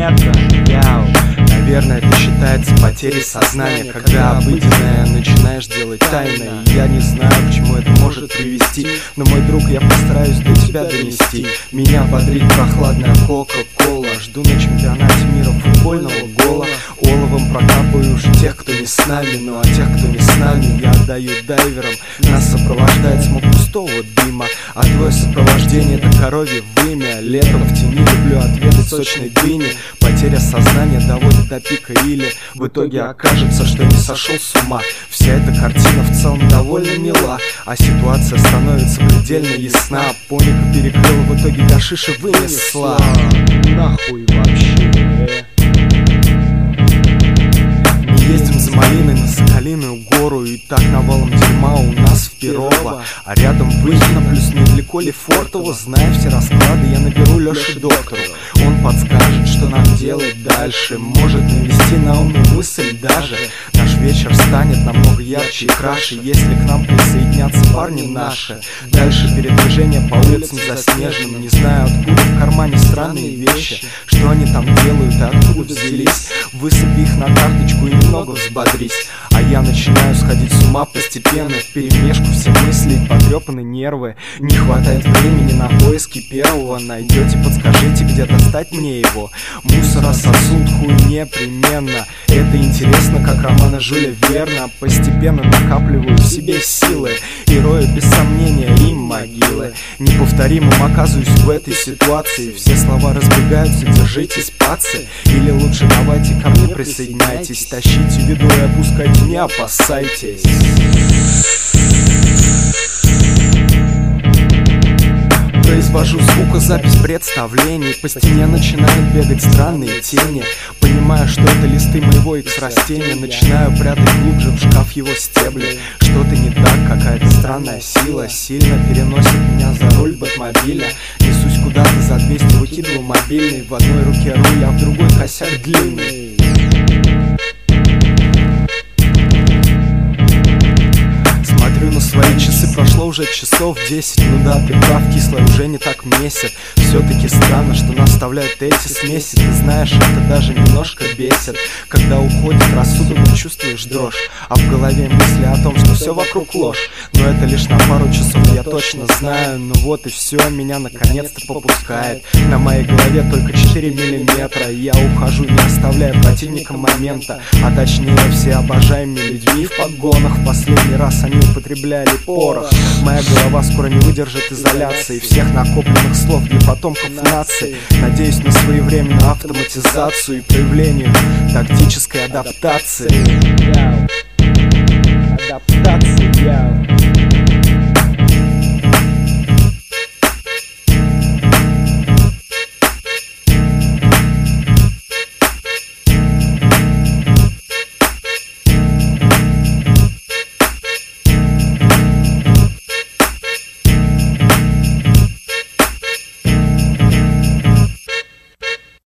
метра. Яу. Наверное, это считается потерей сознания, когда обыденное начинаешь делать тайное. И я не знаю, к чему это может привести, но, мой друг, я постараюсь до тебя донести. Меня бодрит прохладная кока-кола. Жду на чемпионате мира футбольного гола. Оловом прокапаю уж тех, кто не с нами. Ну а тех, кто не с нами, я отдаю дайверам. Нас сопровождает смог пустого дыма, а твое сопровождение — это коровье вымя. Летом в тени люблю отведать сочной дыни. Потеря сознания доводит до пика, или в итоге окажется, что не сошел с ума. Вся эта картина в целом довольно мила, а ситуация становится предельно ясна. Поника перекрыла, в итоге гашиша вынесла. Нахуй вообще. Ездим за малиной на Соколиную гору, и так навалом дерьма у нас в Перово. А рядом Выхино, плюс недалеко Лефортово. Зная все расклады, я наберу Лёше доктору. Он подскажет, что нам делать дальше, может навести на умную мысль даже. Наш вечер станет намного ярче и краше, если к нам присоединятся парни наши. Дальше передвижение по улицам заснеженным. Не знаю, откуда в кармане странные вещи, что они там делают и откуда взялись. Высыпи их на карточку и немного взбодрись. А я начинаю сходить с ума постепенно, вперемешку все мысли, потрепаны нервы. Не хватает времени на поиски первого. Найдете, подскажите, где достать мне его. Мусора сосуд хуй непременно. Это интересно, как романы Жюля Верна. Постепенно накапливаю в себе силы и рою без сомнения им могилы. Неповторимым оказываюсь в этой ситуации. Все слова разбегаются, держитесь, пацы. Или лучше давайте ко мне присоединяйтесь. Тащите ведро и опускайте, не опасайтесь. Произвожу звукозапись представлений. По стене начинают бегать странные тени. Понимаю, что это листы моего X-растения. Начинаю прятать глубже в шкаф его стебли. Что-то не так, какая-то странная сила сильно переносит меня за руль Бэтмобиля. Несусь куда-то за 200, выкидываю мобильный. В одной руке руль, а в другой косяк длинный. Смотрю на свои часы, прошло уже часов 10. Ну да, ты прав, кислое уже не так месяц. Все-таки странно, что нас вставляют эти смеси. Ты знаешь, это даже немножко бесит. Когда уходит рассудок, чувствуешь дрожь, а в голове мысли о том, что все вокруг ложь. Но это лишь на пару часов, я точно знаю. Ну вот и все, меня наконец-то попускает. На моей голове только 4 миллиметра. Я ухожу, не оставляя противника момента, а точнее все обожаемыми людьми в погонах. В последний раз они употребляли порох. Моя голова скоро не выдержит изоляции всех накопленных слов для потомков нации. Надеюсь на своевременную автоматизацию и проявление тактической адаптации.